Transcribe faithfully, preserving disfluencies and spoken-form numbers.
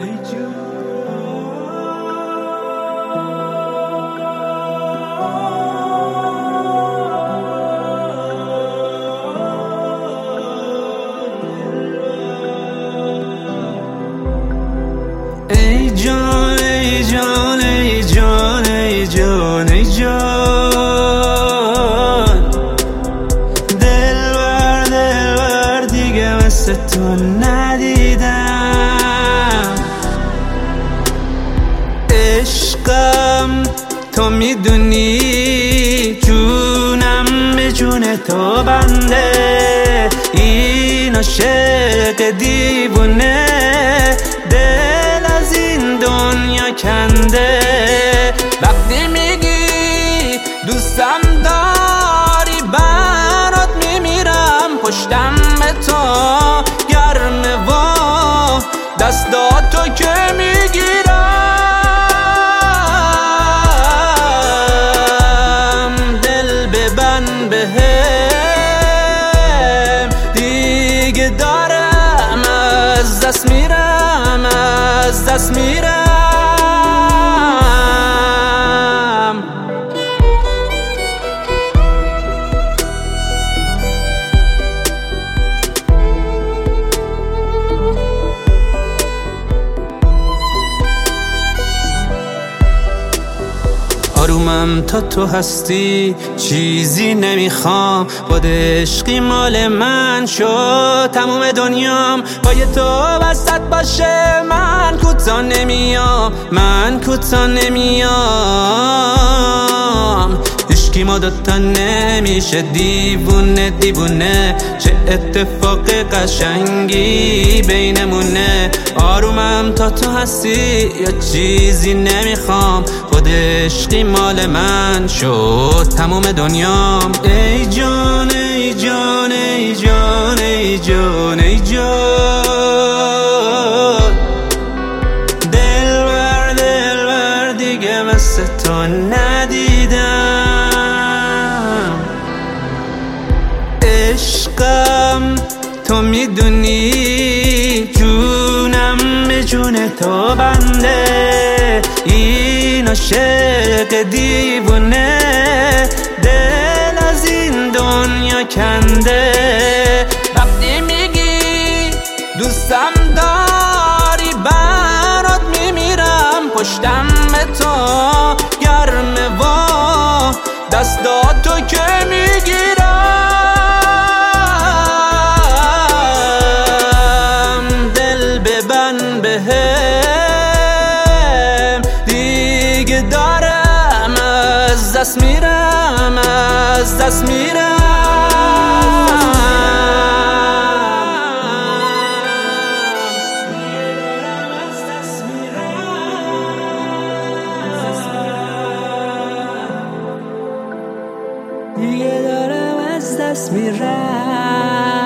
ای جان ای جان ای جان ای جان ای جان ای جان دلبر دلبر دیگه مثل تو ندیدم عشقم تو میدونی جونم به جون تو بنده این عاشق دیوونه دل از این دنیا کنده وقتی میگی دوستم داری برات میمیرم پشتم به تو گرمه و دستاتو که میگیرم دل ببند بهم دیگه دارم از دست میرم از دست میرم آرومم تا تو هستی چیزی نمیخوام با عشقی مال من شد تموم دنیام با یه تو وسط باشه من کوتا نمیام من کوتا نمیام عشقی ما دوتا نمیشه دیوونه دیوونه چه اتفاق قشنگی بینمونه آرومم تا تو هستی یا چیزی نمیخوام خود عشقی مال من شد تموم دنیام ای جان ای جان ای جان ای جان ای جان دلبر دلبر دیگه مثل تو ندیدم عشقم تو میدونی جونم به جون تو بنده این عاشق دیوونه دل از این دنیا کنده وقتی میگی دوستم داری برات میمیرم پشتم به تو گرمه و دستاتو که میگیرم دل ببند بهم دیگه دارم از دست میرم از دست میرم دیگه دارم از دست میرم